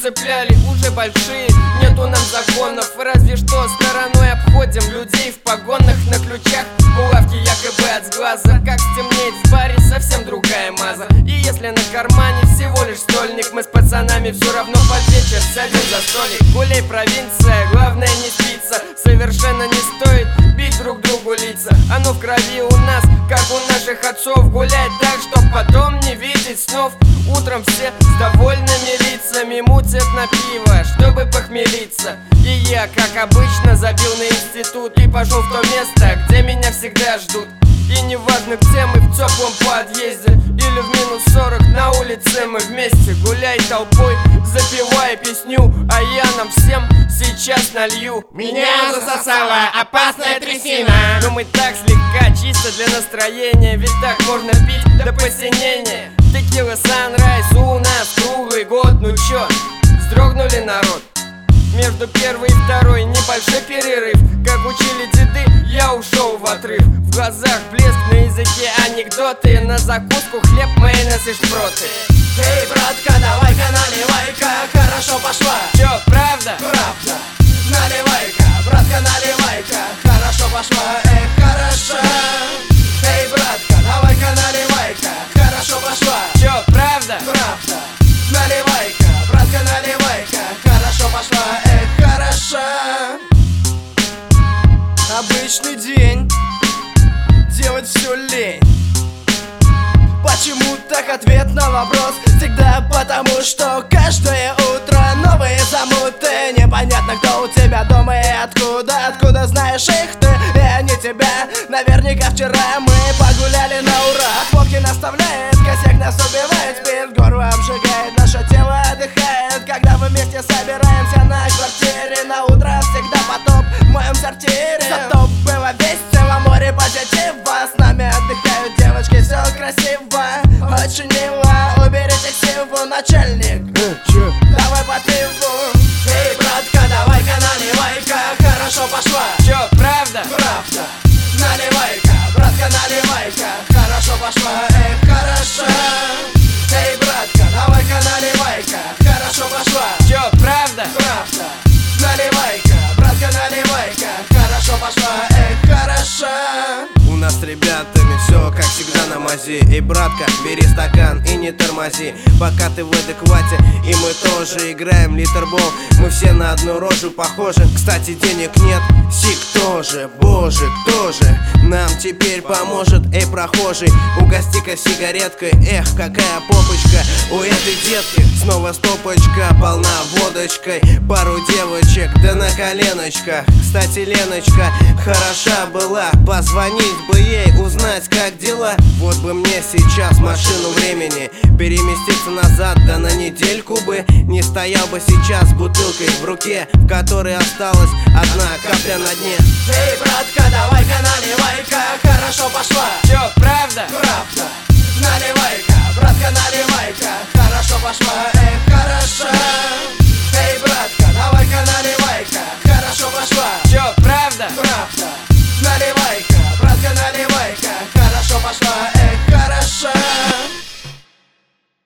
цепляли уже большие. Нету нам законов, разве что стороной обходим людей в погонах на ключах. Булавки якобы от сглаза, как стемнеет в баре, совсем другая маза. И если на кармане всего лишь стольник, мы с пацанами все равно под вечер сядем за столик. Гуляй, провинция, главное не спится. Совершенно не стоит бить друг другу лица. Оно в крови у нас, как у наших отцов. Гулять так, чтоб потом не видеть снов. Утром все с довольными лицами мутят на пиво, чтобы похмелиться. И я, как обычно, забил на институт и пошел в то место, где меня всегда ждут. И неважно, где мы, в теплом подъезде или в минус 40 на улице, мы вместе. Гуляй толпой, запевай песню, а я нам всем сейчас налью. Меня засосала опасная трясина, но мы так слегка, чисто для настроения, ведь так можно пить до посинения. Текила Санрайз у нас круглый год, ну чё, вздрогнули, народ? Между первой и второй небольшой перерыв. Как учили деды, я ушел в отрыв. В глазах блеск, на языке анекдоты. На закуску хлеб, майонез и шпроты. Эй, братка, давай-ка наливай-ка, хорошо пошла. Чё, правда? Правда. Наливай-ка, братка, наливай-ка, хорошо пошла, хорошо. Эй, братка, давай-ка наливай-ка, хорошо пошла. Чё, правда? Правда. Наливай-ка, братка, наливай-ка, хорошо пошла, хорошо. Обычный день, делать все лень. Почему так? Ответ на вопрос всегда потому, что каждое утро новые замуты. Непонятно, кто у тебя дома и откуда знаешь их ты и они тебя. Наверняка вчера мы погуляли на ура. От водки наставляет, косяк нас убивает, спирт горло обжигает, наше тело отдыхает. Когда мы вместе собираемся на квартире, на утро всегда потоп в моем сортире. Зато было весело, море позитива, с нами отдыхают девочки, все красиво, очень мило. Уберите силу, начальник, давай по пиву. Эй, братка, давай-ка наливай-ка, хорошо пошла. Чё, правда? Правда. Наливай-ка, братка, наливай-ка, хорошо пошла, хорошо. Эй, братка, давай-ка наливай-ка, хорошо пошла. Чё, правда? Правда. Наливай-ка, братка, наливай-ка, хорошо пошла, хорошо. У нас с ребятами все как всегда на мази. Эй, братка, бери стакан и не тормози, пока ты в адеквате. И мы тоже играем литербол, мы все на одну рожу похожи. Кстати, денег нет, сик тоже, боже, кто же нам теперь поможет? Эй, прохожий, угости-ка сигареткой. Эх, какая попочка у этой детки. Снова стопочка, полна водочкой, пару девочек, да на коленочках. Кстати, Леночка хороша была, позвонить бы ей, узнать, как дела. Вот бы мне сейчас машину времени переместиться назад, да на недельку бы. Не стоял бы сейчас с бутылкой в руке, в которой осталась одна капля на дне. Эй, братка, давай-ка наливай-ка, хорошо пошла. Чё, правда? Правда. Наливай-ка, братка, наливай-ка,